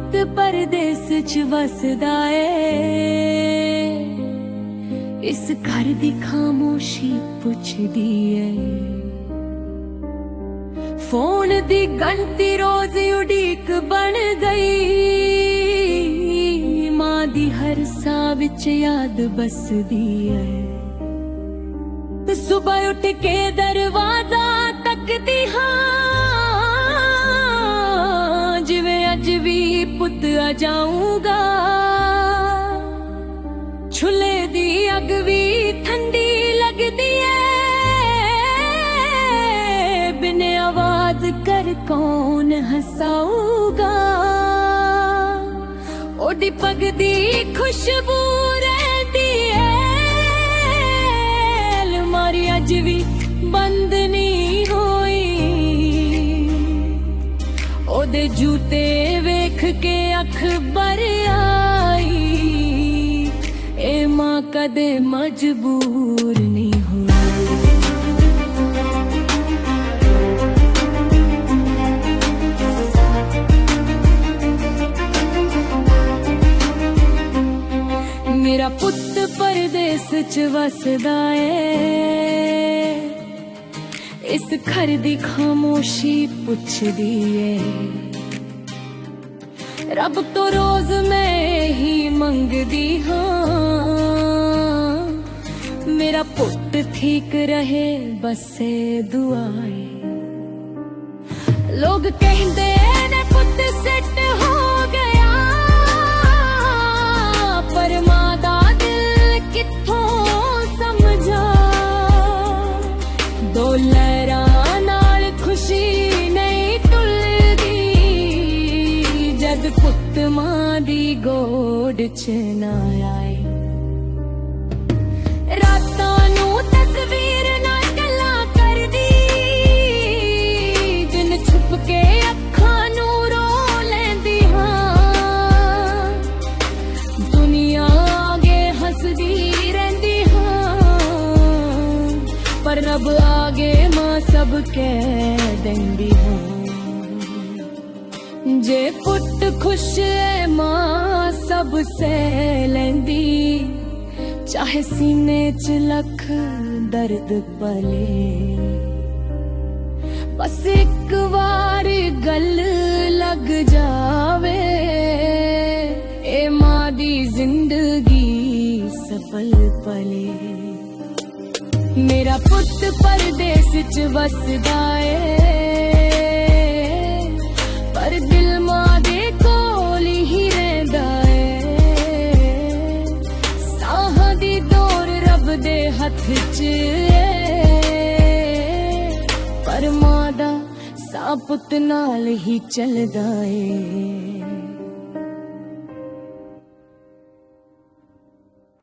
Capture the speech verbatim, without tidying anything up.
पुत परदेस च वसदा ए, इस घर दी खामोशी पुछदी है। फोन दी घंटी रोज उड़ीक बन गई, मां दी हर सा विच याद बसदी है। सुबह उठ के दरवाजा तकदी हाँ, जिवें अज भी पुत आ जाऊंगा। छुले दी अग भी ठंडी लगदी है, बिन आवाज कर कौन हंसाऊगा। ओदी पगदी खुशबू रहती है, अलमारी अज भी बंद नहीं होई। ओदे जूते वेख के अख भर आई, ए मां कदे मजबूर नहीं हुई। मेरा पुत परदेस च वसदा ए, इस घर दी खामोशी पुछदी है। रब तो रोज मैं ही मंगदी हाँ, मेरा पुत ठीक रहे बसे दुआए। लोग कहते ने पुत सेट हो गया, पर मां दा दिल कित्थों समझा। दो लहरां नाल खुशी नहीं टुलदी, जद पुत मां दी गोद च ना आए। रातां नूं तस्वीर ना गल्लां करदी, जिन छुप के अखां नूं रो लैंदी हां। दुनिया आगे हंसदी रहिंदी हां, पर रब आगे मां सब कह देंदी हां। जे पुत खुश है मां सब सह लैंदी, चाहे सीने च लख दर्द पले। बस एक बार गल लग जावे, ए मां दी जिंदगी सफल पले। मेरा पुत परदेस च वसदा ए, पर दिल मां दे कोल ही रहिंदा ए। साहां दी डोर रब दे हथ च ए, पर मां दा साह पुत नाल ही चलदा ए।